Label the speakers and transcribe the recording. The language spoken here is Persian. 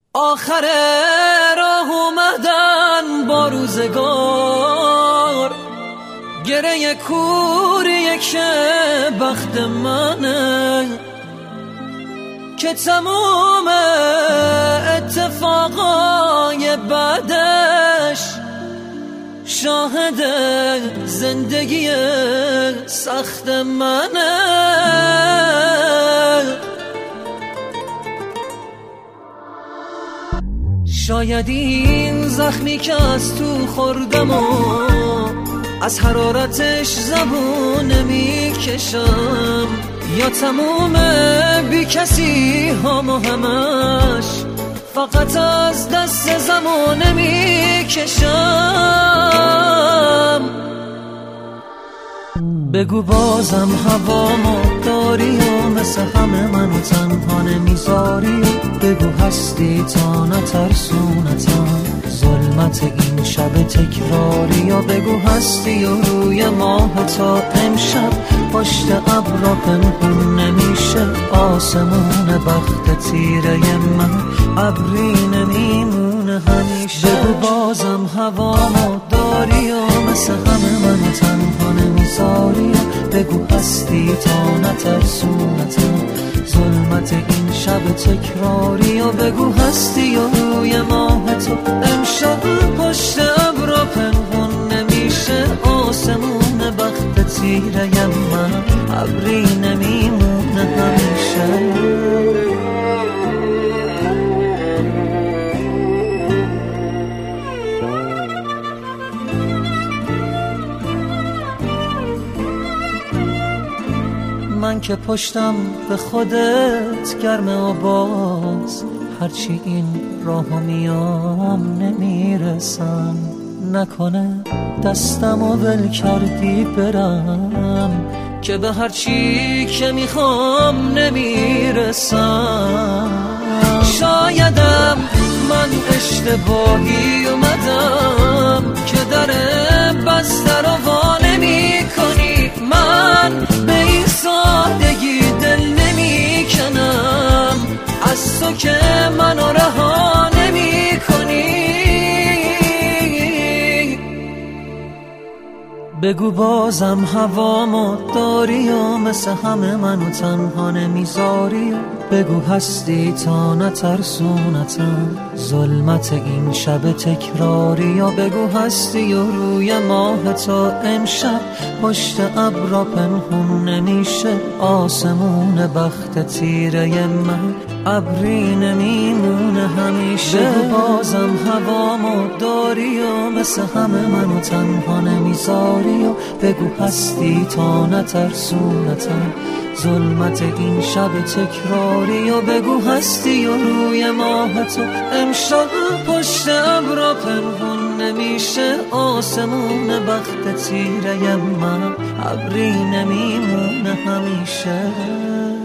Speaker 1: آخر راه اومدن با روزگار، گره کوریه که بخت منه، که تموم اتفاقای بعدش شاهد زندگی سخت منه. شاید این زخمی که از تو خوردم و از حرارتش زبون نمیکشم، یا تموم بی کسی هم و همش فقط از دست زمان نمیکشم. بگو بازم هوامو داری و مثل همه منو تنها نمیذاری، بگو هستی تا نترسونتم ظلمت این شب تکراری، یا بگو هستی و روی ماه تا امشب پشت ابرا پنهون نمیشه آسمون بخت تیره من ابری نمیمونه همیشه. بگو بازم هوامو داری و مثل همه منو تنها نمیذاری، بگو هستی تا نترسونتم ظلمت این شب تکراری، و بگو هستی و روی ماه تو امشب پشت ابرا پنهون نمیشه آسمون بخت تیره من ابری نمیمونه همیشه. من که پشتم به خودت گرمه و باز هرچی این راهو میام نمیرسم، نکنه دستمو ول کردی برم که به هرچی که میخوام نمیرسم. شایدم من اشتباهی اومدم که در بسته رو وا نمی کنی، من به این سادگی دل نمی کنم از تو که منو رها نمی کنی. بگو بازم هوامو داری و مثل همه منو تنها نمیذاری، بگو هستی تا نترسونتم ظلمت این شب تکراری، یا بگو هستی و روی ماه تا امشب پشت ابرا پنهون نمیشه آسمون بخت تیره من ابری نمیمونه همیشه. بگو بازم هوامو داری و مثل همه منو تنها نمیذاری، و بگو هستی تا نترسونتم ظلمت این شب تکراری، و بگو هستی و روی ماه تو امشب پشت ابرا پنهون نمیشه آسمون بخت تیره من ابری نمیمونه همیشه.